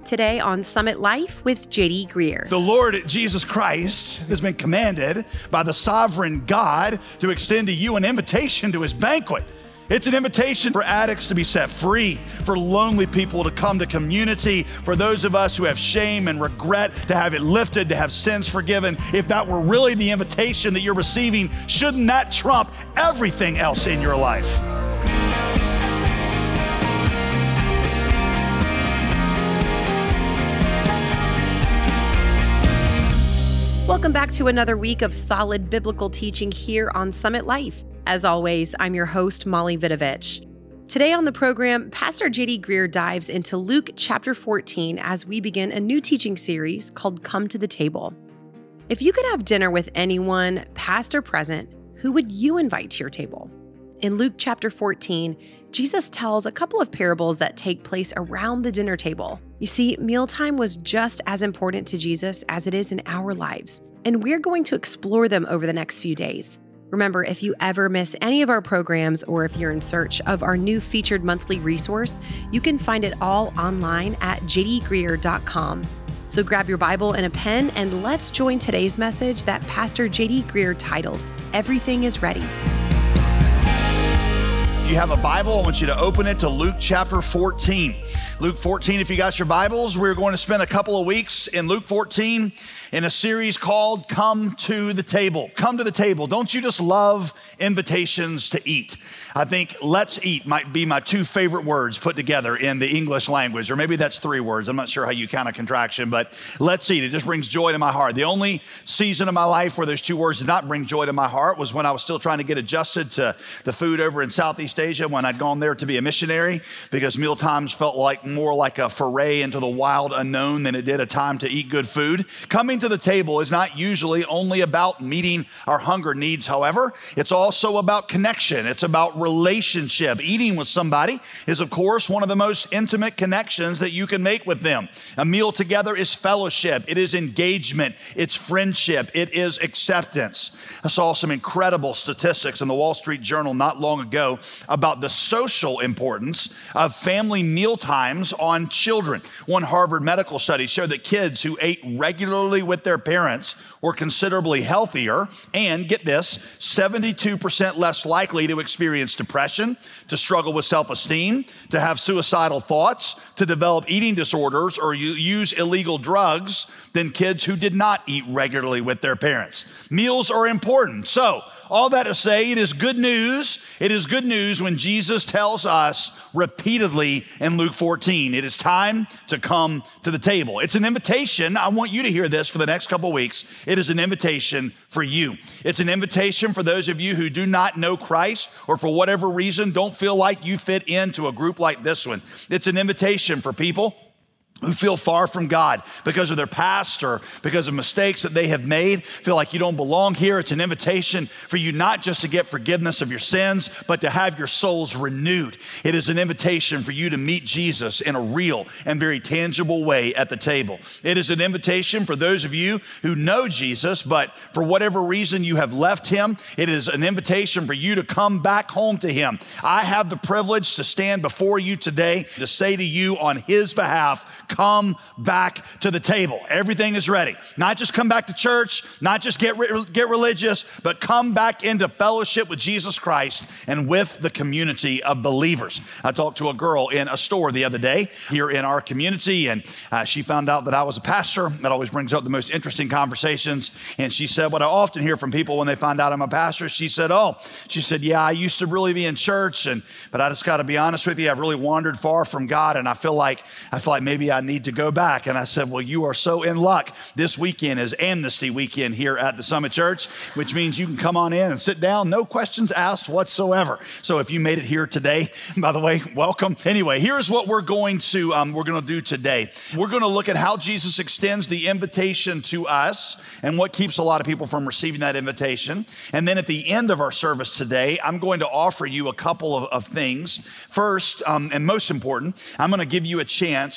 Today on Summit Life with J.D. Greear. The Lord Jesus Christ has been commanded by the sovereign God to extend to you an invitation to his banquet. It's an invitation for addicts to be set free, for lonely people to come to community, for those of us who have shame and regret to have it lifted, to have sins forgiven. If that were really the invitation that you're receiving, shouldn't that trump everything else in your life? Welcome back to another week of solid biblical teaching here on Summit Life. As always, I'm your host, Molly Vidovich. Today on the program, Pastor J.D. Greear dives into Luke chapter 14 as we begin a new teaching series called Come to the Table. If you could have dinner with anyone, past or present, who would you invite to your table? In Luke chapter 14, Jesus tells a couple of parables that take place around the dinner table. You see, mealtime was just as important to Jesus as it is in our lives, and we're going to explore them over the next few days. Remember, if you ever miss any of our programs or if you're in search of our new featured monthly resource, you can find it all online at jdgreear.com. So grab your Bible and a pen and let's join today's message that Pastor J.D. Greear titled, Everything is Ready. If you have a Bible, I want you to open it to Luke chapter 14. Luke 14, if you got your Bibles, we're going to spend a couple of weeks in Luke 14 in a series called Come to the Table. Come to the table. Don't you just love invitations to eat? I think let's eat might be my two favorite words put together in the English language, or maybe that's three words. I'm not sure how you count a contraction, but let's eat. It just brings joy to my heart. The only season of my life where those two words did not bring joy to my heart was when I was still trying to get adjusted to the food over in Southeast Asia, when I'd gone there to be a missionary, because meal times felt like more like a foray into the wild unknown than it did a time to eat good food. Coming to the table is not usually only about meeting our hunger needs, however. It's also about connection. It's about relationship. Eating with somebody is, of course, one of the most intimate connections that you can make with them. A meal together is fellowship. It is engagement. It's friendship. It is acceptance. I saw some incredible statistics in the Wall Street Journal not long ago about the social importance of family meal times on children. One Harvard medical study showed that kids who ate regularly with their parents were considerably healthier and, get this, 72% less likely to experience depression, to struggle with self-esteem, to have suicidal thoughts, to develop eating disorders, or use illegal drugs than kids who did not eat regularly with their parents. Meals are important. So, all that to say, it is good news. It is good news when Jesus tells us repeatedly in Luke 14, it is time to come to the table. It's an invitation. I want you to hear this for the next couple of weeks. It is an invitation for you. It's an invitation for those of you who do not know Christ or for whatever reason don't feel like you fit into a group like this one. It's an invitation for people who feel far from God because of their past or because of mistakes that they have made, feel like you don't belong here. It's an invitation for you not just to get forgiveness of your sins, but to have your souls renewed. It is an invitation for you to meet Jesus in a real and very tangible way at the table. It is an invitation for those of you who know Jesus, but for whatever reason you have left him. It is an invitation for you to come back home to him. I have the privilege to stand before you today to say to you on his behalf, come back to the table. Everything is ready. Not just come back to church, not just get religious, but come back into fellowship with Jesus Christ and with the community of believers. I talked to a girl in a store the other day here in our community, and she found out that I was a pastor. That always brings up the most interesting conversations. And she said, what I often hear from people when they find out I'm a pastor, she said, yeah, I used to really be in church, but I just got to be honest with you, I've really wandered far from God, and I feel like maybe I need to go back. And I said, well, you are so in luck. This weekend is Amnesty Weekend here at the Summit Church, which means you can come on in and sit down, no questions asked whatsoever. So if you made it here today, by the way, welcome. Anyway, here's what we're going to do today. We're going to look at how Jesus extends the invitation to us and what keeps a lot of people from receiving that invitation. And then at the end of our service today, I'm going to offer you a couple of things. First, and most important, I'm going to give you a chance to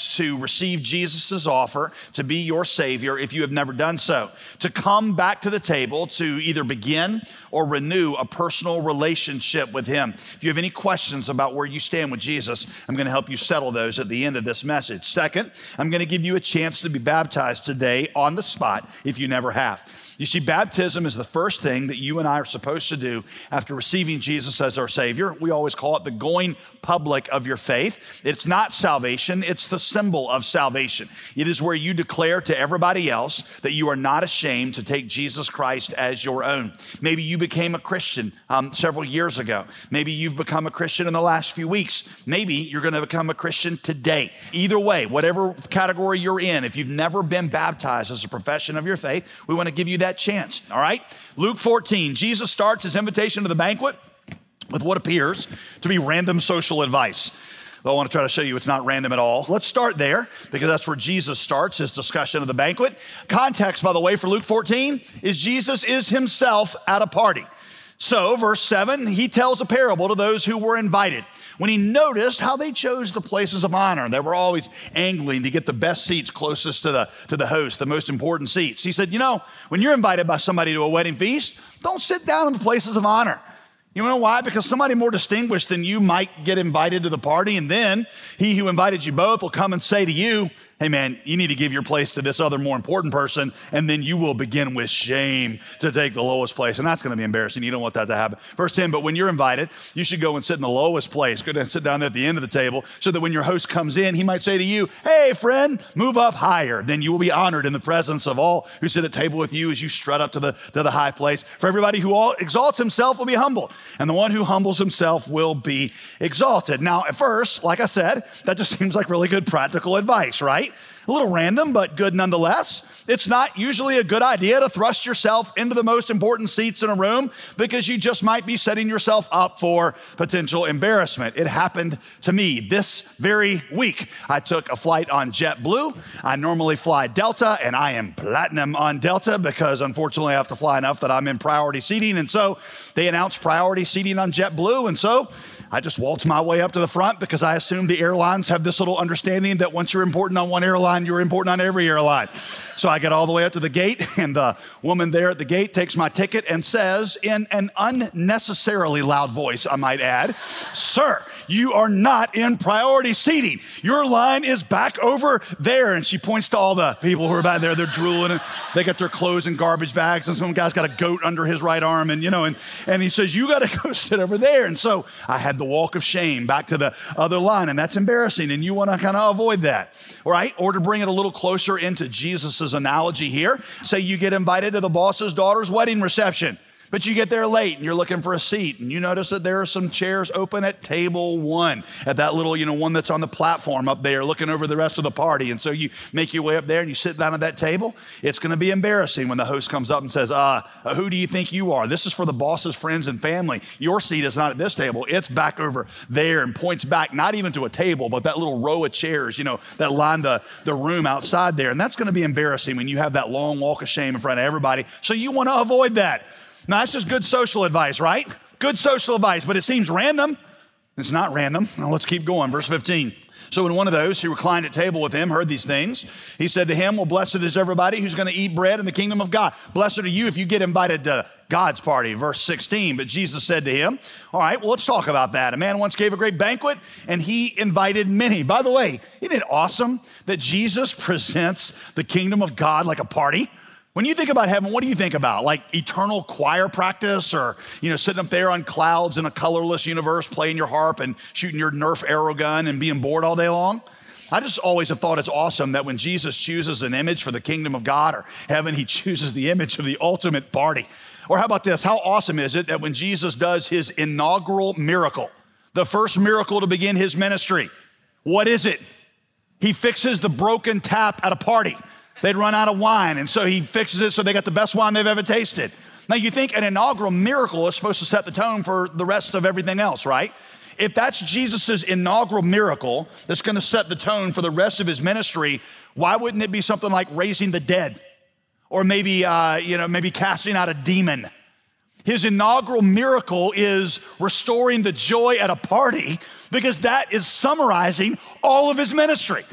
receive Jesus' offer to be your Savior if you have never done so, to come back to the table to either begin or renew a personal relationship with him. If you have any questions about where you stand with Jesus, I'm going to help you settle those at the end of this message. Second, I'm going to give you a chance to be baptized today on the spot if you never have. You see, baptism is the first thing that you and I are supposed to do after receiving Jesus as our Savior. We always call it the going public of your faith. It's not salvation, it's the symbol of salvation. It is where you declare to everybody else that you are not ashamed to take Jesus Christ as your own. Maybe you became a Christian several years ago. Maybe you've become a Christian in the last few weeks. Maybe you're going to become a Christian today. Either way, whatever category you're in, if you've never been baptized as a profession of your faith, we want to give you that chance, all right? Luke 14, Jesus starts his invitation to the banquet with what appears to be random social advice. Though I want to try to show you it's not random at all. Let's start there because that's where Jesus starts his discussion of the banquet. Context, by the way, for Luke 14 is Jesus is himself at a party. So, verse 7, he tells a parable to those who were invited. When he noticed how they chose the places of honor, they were always angling to get the best seats closest to the host, the most important seats. He said, when you're invited by somebody to a wedding feast, don't sit down in the places of honor. You know why? Because somebody more distinguished than you might get invited to the party, and then he who invited you both will come and say to you, hey man, you need to give your place to this other more important person, and then you will begin with shame to take the lowest place. And that's going to be embarrassing. You don't want that to happen. Verse 10, but when you're invited, you should go and sit in the lowest place. Go down and sit down there at the end of the table so that when your host comes in, he might say to you, hey friend, move up higher. Then you will be honored in the presence of all who sit at table with you as you strut up to the high place. For everybody who exalts himself will be humbled, and the one who humbles himself will be exalted. Now, at first, like I said, that just seems like really good practical advice, right? A little random, but good nonetheless. It's not usually a good idea to thrust yourself into the most important seats in a room because you just might be setting yourself up for potential embarrassment. It happened to me this very week. I took a flight on JetBlue. I normally fly Delta, and I am platinum on Delta because unfortunately I have to fly enough that I'm in priority seating. And so they announced priority seating on JetBlue. And so I just waltzed my way up to the front because I assume the airlines have this little understanding that once you're important on one airline, you're important on every airline. So I get all the way up to the gate, and the woman there at the gate takes my ticket and says in an unnecessarily loud voice, I might add, sir, you are not in priority seating. Your line is back over there. And she points to all the people who are back there. They're drooling, and they got their clothes in garbage bags, and some guy's got a goat under his right arm, and he says, you got to go sit over there. And so I had the walk of shame back to the other line, and that's embarrassing, and you want to kind of avoid that, all right? Or to bring it a little closer into Jesus's analogy here, say you get invited to the boss's daughter's wedding reception, but you get there late and you're looking for a seat, and you notice that there are some chairs open at table 1, at that little, one that's on the platform up there looking over the rest of the party. And so you make your way up there and you sit down at that table. It's going to be embarrassing when the host comes up and says, who do you think you are? This is for the boss's friends and family. Your seat is not at this table. It's back over there, and points back, not even to a table, but that little row of chairs, that line the room outside there. And that's going to be embarrassing when you have that long walk of shame in front of everybody. So you want to avoid that. Now, that's just good social advice, right? Good social advice, but it seems random. It's not random. Now, let's keep going. Verse 15. So when one of those who reclined at table with him heard these things, he said to him, well, blessed is everybody who's going to eat bread in the kingdom of God. Blessed are you if you get invited to God's party. Verse 16, but Jesus said to him, all right, well, let's talk about that. A man once gave a great banquet, and he invited many. By the way, isn't it awesome that Jesus presents the kingdom of God like a party? When you think about heaven, what do you think about? Like eternal choir practice, or, sitting up there on clouds in a colorless universe, playing your harp and shooting your Nerf arrow gun and being bored all day long? I just always have thought it's awesome that when Jesus chooses an image for the kingdom of God or heaven, he chooses the image of the ultimate party. Or how about this? How awesome is it that when Jesus does his inaugural miracle, the first miracle to begin his ministry, what is it? He fixes the broken tap at a party. They'd run out of wine, and so he fixes it so they got the best wine they've ever tasted. Now, you think an inaugural miracle is supposed to set the tone for the rest of everything else, right? If that's Jesus's inaugural miracle that's going to set the tone for the rest of his ministry, why wouldn't it be something like raising the dead, or maybe casting out a demon? His inaugural miracle is restoring the joy at a party, because that is summarizing all of his ministry.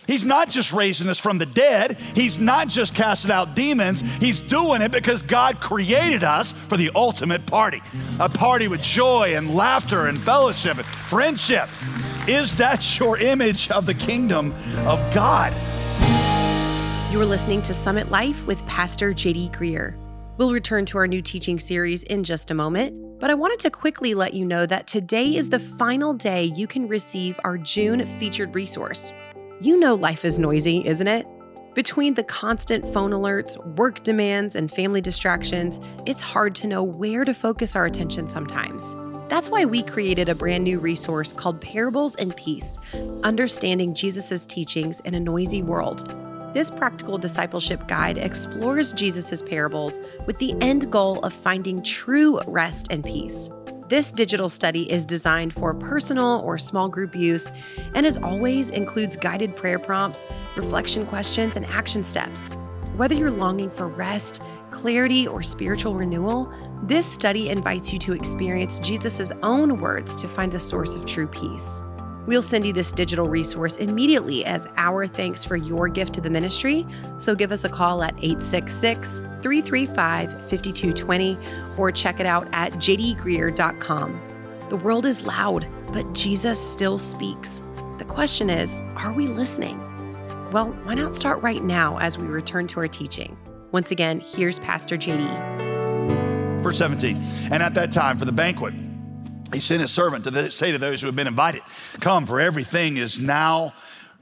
He's not just raising us from the dead. He's not just casting out demons. He's doing it because God created us for the ultimate party, a party with joy and laughter and fellowship and friendship. Is that your image of the kingdom of God? You're listening to Summit Life with Pastor J.D. Greear. We'll return to our new teaching series in just a moment, but I wanted to quickly let you know that today is the final day you can receive our June featured resource. You know life is noisy, isn't it? Between the constant phone alerts, work demands, and family distractions, it's hard to know where to focus our attention sometimes. That's why we created a brand new resource called Parables and Peace, Understanding Jesus' Teachings in a Noisy World. This practical discipleship guide explores Jesus' parables with the end goal of finding true rest and peace. This digital study is designed for personal or small group use and, as always, includes guided prayer prompts, reflection questions, and action steps. Whether you're longing for rest, clarity, or spiritual renewal, this study invites you to experience Jesus' own words to find the source of true peace. We'll send you this digital resource immediately as our thanks for your gift to the ministry, so give us a call at 866-335-5220 or check it out at jdgreear.com. The world is loud, but Jesus still speaks. The question is, are we listening? Well, why not start right now as we return to our teaching? Once again, here's Pastor J.D. Verse 17, and at that time for the banquet, he sent his servant to say to those who have been invited, come, for everything is now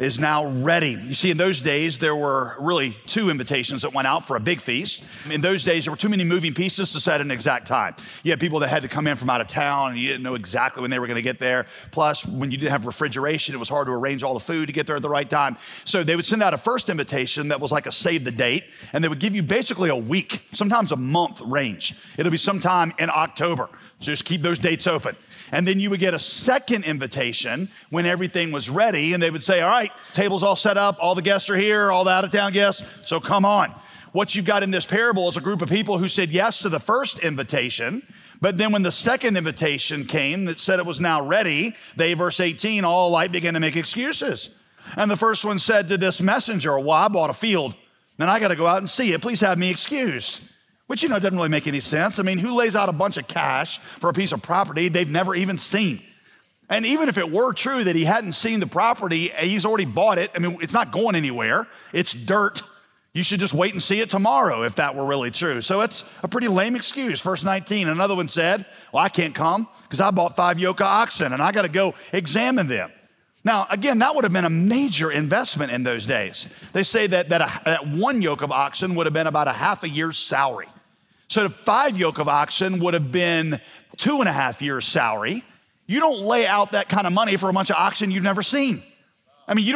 ready. You see, in those days, there were really two invitations that went out for a big feast. In those days, there were too many moving pieces to set an exact time. You had people that had to come in from out of town, and you didn't know exactly when they were going to get there. Plus, when you didn't have refrigeration, it was hard to arrange all the food to get there at the right time. So they would send out a first invitation that was like a save the date, and they would give you basically a week, sometimes a month range. It'll be sometime in October. So just keep those dates open. And then you would get a second invitation when everything was ready, and they would say, all right, table's all set up, all the guests are here, all the out-of-town guests, so come on. What you've got in this parable is a group of people who said yes to the first invitation, but then when the second invitation came that said it was now ready, they, verse 18, all alike began to make excuses. And the first one said to this messenger, well, I bought a field, and I got to go out and see it. Please have me excused. Which, doesn't really make any sense. I mean, who lays out a bunch of cash for a piece of property they've never even seen? And even if it were true that he hadn't seen the property, he's already bought it. I mean, it's not going anywhere. It's dirt. You should just wait and see it tomorrow if that were really true. So it's a pretty lame excuse. Verse 19, another one said, well, I can't come because I bought 5 yoke of oxen and I got to go examine them. Now, again, that would have been a major investment in those days. They say that 1 yoke of oxen would have been about a half a year's salary. So the 5 yoke of oxen would have been 2.5 years' salary. You don't lay out that kind of money for a bunch of oxen you've never seen. I mean, you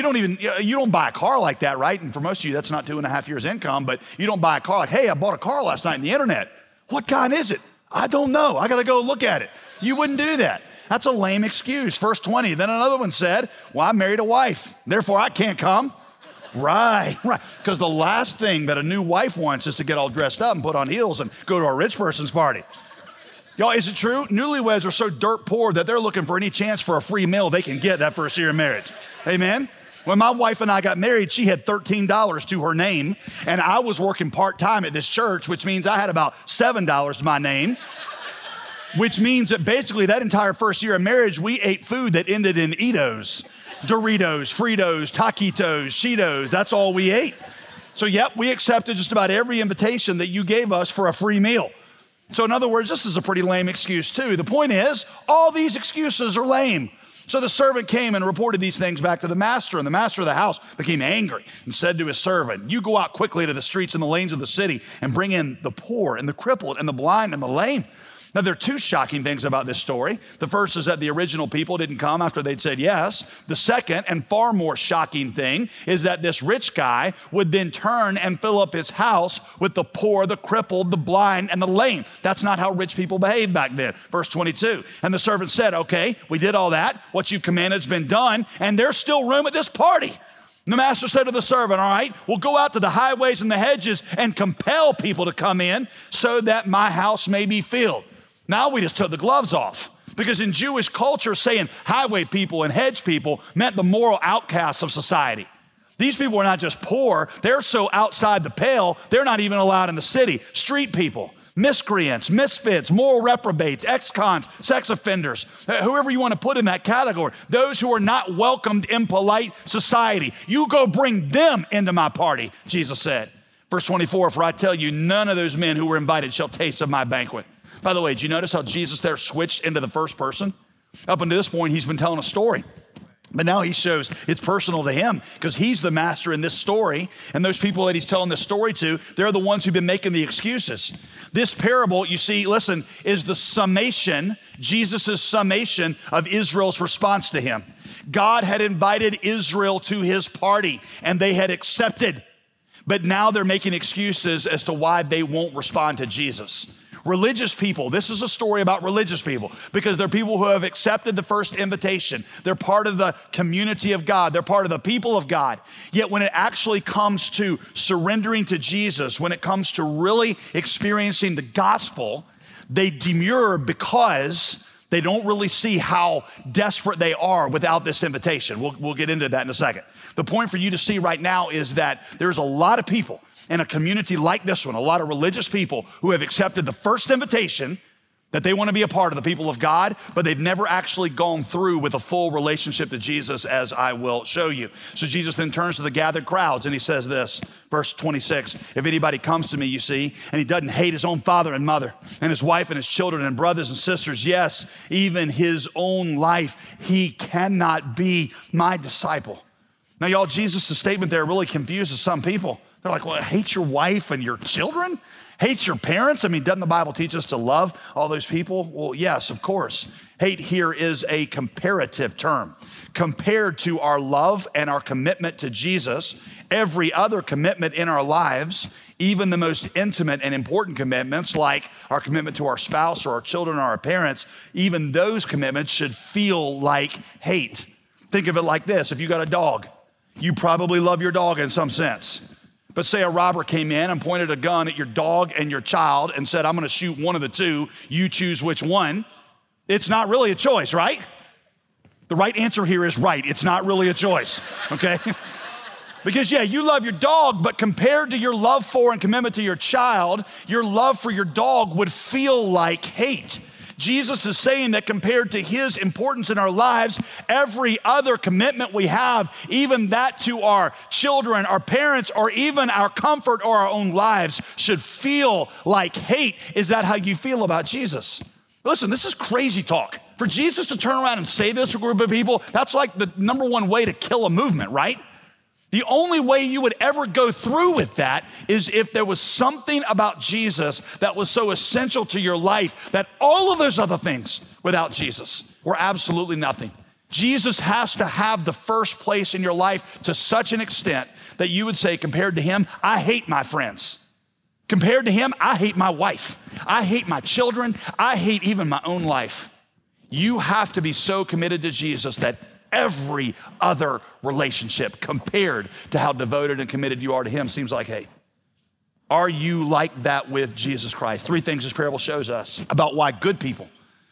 don't buy a car like that, right? And for most of you, that's not 2.5 years' income, but you don't buy a car like, hey, I bought a car last night on the internet. What kind is it? I don't know. I got to go look at it. You wouldn't do that. That's a lame excuse. Verse 20, then another one said, well, I married a wife, therefore I can't come. Right. Because the last thing that a new wife wants is to get all dressed up and put on heels and go to a rich person's party. Y'all, is it true? Newlyweds are so dirt poor that they're looking for any chance for a free meal they can get that first year of marriage. Amen? When my wife and I got married, she had $13 to her name, and I was working part-time at this church, which means I had about $7 to my name, which means that basically that entire first year of marriage, we ate food that ended in Eatos. Doritos, Fritos, Taquitos, Cheetos, that's all we ate. So yep, we accepted just about every invitation that you gave us for a free meal. So in other words, this is a pretty lame excuse too. The point is, all these excuses are lame. So the servant came and reported these things back to the master, and the master of the house became angry and said to his servant, you go out quickly to the streets and the lanes of the city and bring in the poor and the crippled and the blind and the lame. Now, there are two shocking things about this story. The first is that the original people didn't come after they'd said yes. The second and far more shocking thing is that this rich guy would then turn and fill up his house with the poor, the crippled, the blind, and the lame. That's not how rich people behaved back then. Verse 22, and the servant said, okay, we did all that. What you commanded has been done, and there's still room at this party. And the master said to the servant, all right, we'll go out to the highways and the hedges and compel people to come in so that my house may be filled. Now we just took the gloves off, because in Jewish culture, saying highway people and hedge people meant the moral outcasts of society. These people are not just poor, they're so outside the pale, they're not even allowed in the city. Street people, miscreants, misfits, moral reprobates, ex-cons, sex offenders, whoever you want to put in that category, those who are not welcomed in polite society. You go bring them into my party, Jesus said. Verse 24, for I tell you, none of those men who were invited shall taste of my banquet. By the way, did you notice how Jesus there switched into the first person? Up until this point, he's been telling a story. But now he shows it's personal to him because he's the master in this story. And those people that he's telling this story to, they're the ones who've been making the excuses. This parable, you see, listen, is the summation, Jesus' summation of Israel's response to him. God had invited Israel to his party and they had accepted. But now they're making excuses as to why they won't respond to Jesus. Religious people, this is a story about religious people because they're people who have accepted the first invitation. They're part of the community of God. They're part of the people of God. Yet when it actually comes to surrendering to Jesus, when it comes to really experiencing the gospel, they demur because they don't really see how desperate they are without this invitation. We'll get into that in a second. The point for you to see right now is that there's a lot of people in a community like this one, a lot of religious people who have accepted the first invitation that they want to be a part of the people of God, but they've never actually gone through with a full relationship to Jesus, as I will show you. So Jesus then turns to the gathered crowds and he says this, verse 26, if anybody comes to me, you see, and he doesn't hate his own father and mother and his wife and his children and brothers and sisters, yes, even his own life, he cannot be my disciple. Now, y'all, Jesus' statement there really confuses some people. They're like, well, hate your wife and your children? Hate your parents? I mean, doesn't the Bible teach us to love all those people? Well, yes, of course. Hate here is a comparative term. Compared to our love and our commitment to Jesus, every other commitment in our lives, even the most intimate and important commitments like our commitment to our spouse or our children or our parents, even those commitments should feel like hate. Think of it like this. If you got a dog, you probably love your dog in some sense. But say a robber came in and pointed a gun at your dog and your child and said, I'm gonna shoot one of the two, you choose which one. It's not really a choice, right? The right answer here is right, it's not really a choice, okay? Because yeah, you love your dog, but compared to your love for and commitment to your child, your love for your dog would feel like hate. Jesus is saying that compared to his importance in our lives, every other commitment we have, even that to our children, our parents, or even our comfort or our own lives should feel like hate. Is that how you feel about Jesus? Listen, this is crazy talk. For Jesus to turn around and say this to a group of people, that's like the number one way to kill a movement, right? The only way you would ever go through with that is if there was something about Jesus that was so essential to your life that all of those other things without Jesus were absolutely nothing. Jesus has to have the first place in your life to such an extent that you would say, compared to him, I hate my friends. Compared to him, I hate my wife. I hate my children. I hate even my own life. You have to be so committed to Jesus that every other relationship compared to how devoted and committed you are to him seems like hate. Are you like that with Jesus Christ? Three things this parable shows us about why good people,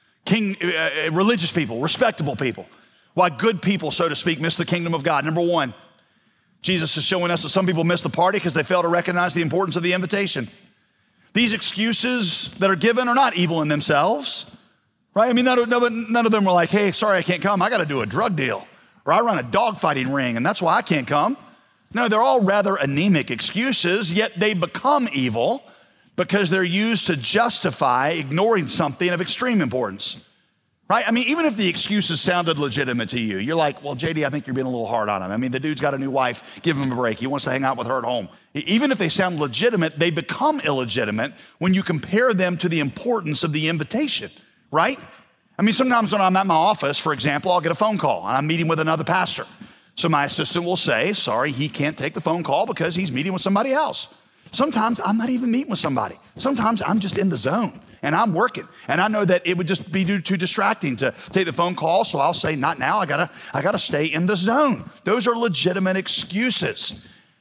religious people, respectable people, why good people, so to speak, miss the kingdom of God. Number one, Jesus is showing us that some people miss the party because they fail to recognize the importance of the invitation. These excuses that are given are not evil in themselves. Right? I mean, none of them were like, hey, sorry, I can't come. I got to do a drug deal. Or I run a dogfighting ring, and that's why I can't come. No, they're all rather anemic excuses, yet they become evil because they're used to justify ignoring something of extreme importance. Right? I mean, even if the excuses sounded legitimate to you, you're like, well, JD, I think you're being a little hard on him. I mean, the dude's got a new wife. Give him a break. He wants to hang out with her at home. Even if they sound legitimate, they become illegitimate when you compare them to the importance of the invitation. Right? I mean, sometimes when I'm at my office, for example, I'll get a phone call and I'm meeting with another pastor. So my assistant will say, sorry, he can't take the phone call because he's meeting with somebody else. Sometimes I'm not even meeting with somebody. Sometimes I'm just in the zone and I'm working. And I know that it would just be too distracting to take the phone call. So I'll say, not now, I gotta stay in the zone. Those are legitimate excuses.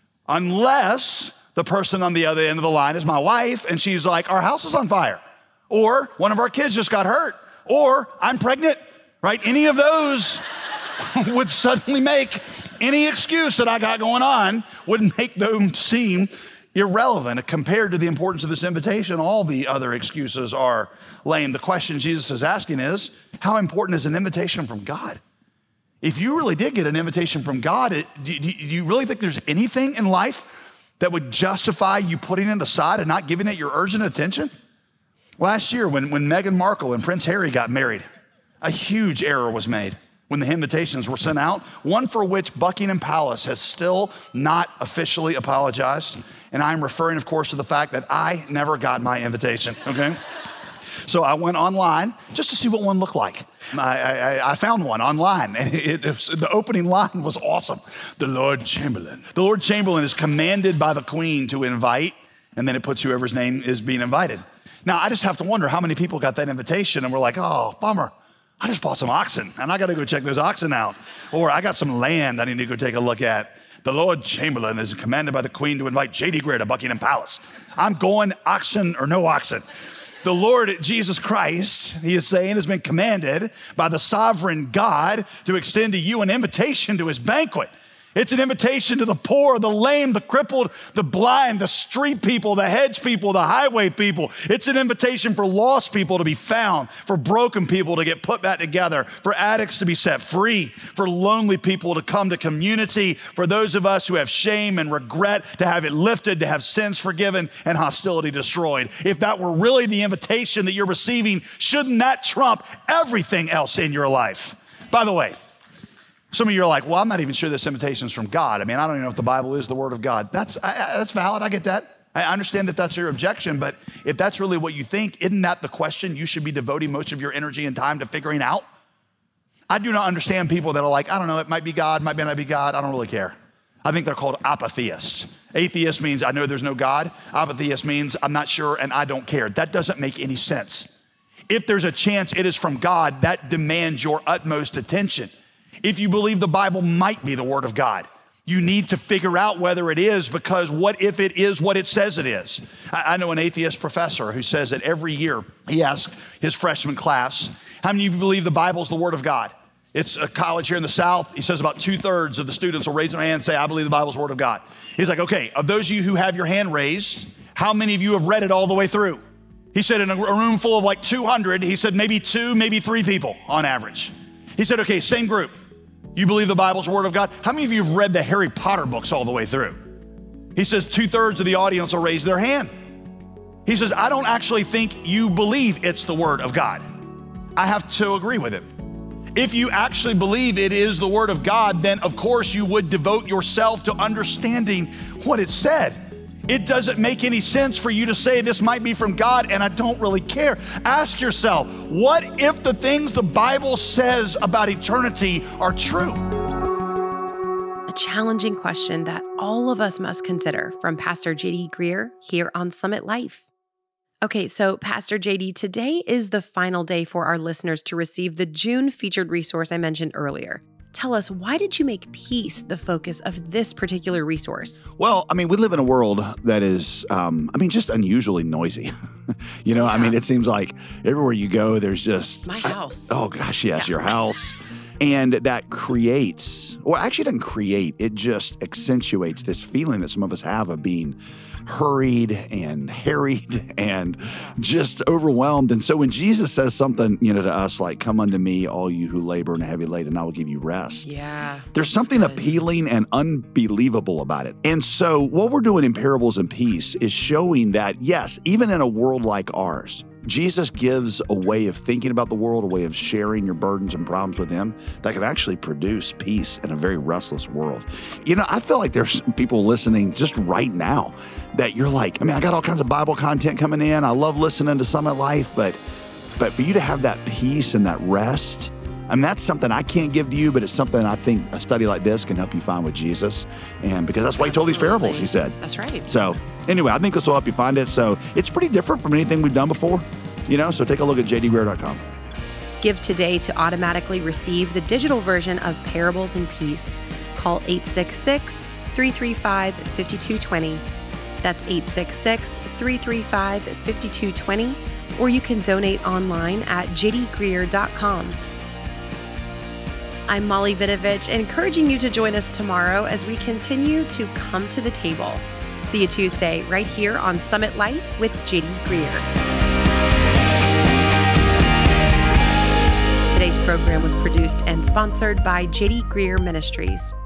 Unless the person on the other end of the line is my wife and she's like, our house is on fire. Or one of our kids just got hurt, or I'm pregnant, right? Any of those would suddenly make any excuse that I got going on would make them seem irrelevant compared to the importance of this invitation. All the other excuses are lame. The question Jesus is asking is, how important is an invitation from God? If you really did get an invitation from God, do you really think there's anything in life that would justify you putting it aside and not giving it your urgent attention? Last year, when Meghan Markle and Prince Harry got married, a huge error was made when the invitations were sent out, one for which Buckingham Palace has still not officially apologized. And I'm referring, of course, to the fact that I never got my invitation, okay? So I went online just to see what one looked like. I found one online, and the opening line was awesome. The Lord Chamberlain. The Lord Chamberlain is commanded by the Queen to invite, and then it puts whoever's name is being invited. Now, I just have to wonder how many people got that invitation and were like, oh, bummer. I just bought some oxen, and I got to go check those oxen out. Or I got some land I need to go take a look at. The Lord Chamberlain is commanded by the Queen to invite J.D. Greear to Buckingham Palace. I'm going oxen or no oxen. The Lord Jesus Christ, he is saying, has been commanded by the sovereign God to extend to you an invitation to his banquet. It's an invitation to the poor, the lame, the crippled, the blind, the street people, the hedge people, the highway people. It's an invitation for lost people to be found, for broken people to get put back together, for addicts to be set free, for lonely people to come to community, for those of us who have shame and regret to have it lifted, to have sins forgiven and hostility destroyed. If that were really the invitation that you're receiving, shouldn't that trump everything else in your life? By the way, some of you are like, well, I'm not even sure this invitation is from God. I mean, I don't even know if the Bible is the word of God. That's valid. I get that. I understand that that's your objection, but if that's really what you think, isn't that the question you should be devoting most of your energy and time to figuring out? I do not understand people that are like, I don't know, it might be God, might not be God. I don't really care. I think they're called apatheists. Atheist means I know there's no God. Apatheist means I'm not sure and I don't care. That doesn't make any sense. If there's a chance it is from God, that demands your utmost attention. If you believe the Bible might be the word of God, you need to figure out whether it is, because what if it is what it says it is? I know an atheist professor who says that every year he asks his freshman class, how many of you believe the Bible is the word of God? It's a college here in the South. He says about 2/3 of the students will raise their hand and say, I believe the Bible is the word of God. He's like, okay, of those of you who have your hand raised, how many of you have read it all the way through? He said in a room full of like 200, he said maybe 2, maybe 3 people on average. He said, okay, same group. You believe the Bible's the word of God? How many of you have read the Harry Potter books all the way through? He says 2/3 of the audience will raise their hand. He says, I don't actually think you believe it's the word of God. I have to agree with him. If you actually believe it is the word of God, then of course you would devote yourself to understanding what it said. It doesn't make any sense for you to say this might be from God and I don't really care. Ask yourself, what if the things the Bible says about eternity are true? A challenging question that all of us must consider from Pastor J.D. Greear here on Summit Life. Okay, so Pastor J.D., today is the final day for our listeners to receive the June featured resource I mentioned earlier. Tell us, why did you make peace the focus of this particular resource? Well, I mean, we live in a world that is, just unusually noisy. I mean, it seems like everywhere you go, there's just... My house. Oh, gosh, yes, your house. And that creates, well, actually it doesn't create, it just accentuates this feeling that some of us have of being hurried and harried and just overwhelmed. And so when Jesus says something, to us like, come unto me, all you who labor and are heavy laden, and I will give you rest. Yeah. There's something appealing and unbelievable about it. And so what we're doing in Parables and Peace is showing that, yes, even in a world like ours, Jesus gives a way of thinking about the world, a way of sharing your burdens and problems with him that can actually produce peace in a very restless world. I feel like there's people listening just right now that you're like, I got all kinds of Bible content coming in. I love listening to Summit Life, but for you to have that peace and that rest, that's something I can't give to you, but it's something I think a study like this can help you find with Jesus. And because that's why he told these parables, he said. That's right. So anyway, I think this will help you find it. So it's pretty different from anything we've done before, so take a look at jdgreear.com. Give today to automatically receive the digital version of Parables and Peace. Call 866-335-5220. That's 866-335-5220. Or you can donate online at jdgreear.com. I'm Molly Vidovich, encouraging you to join us tomorrow as we continue to come to the table. See you Tuesday right here on Summit Life with J.D. Greear. Today's program was produced and sponsored by J.D. Greear Ministries.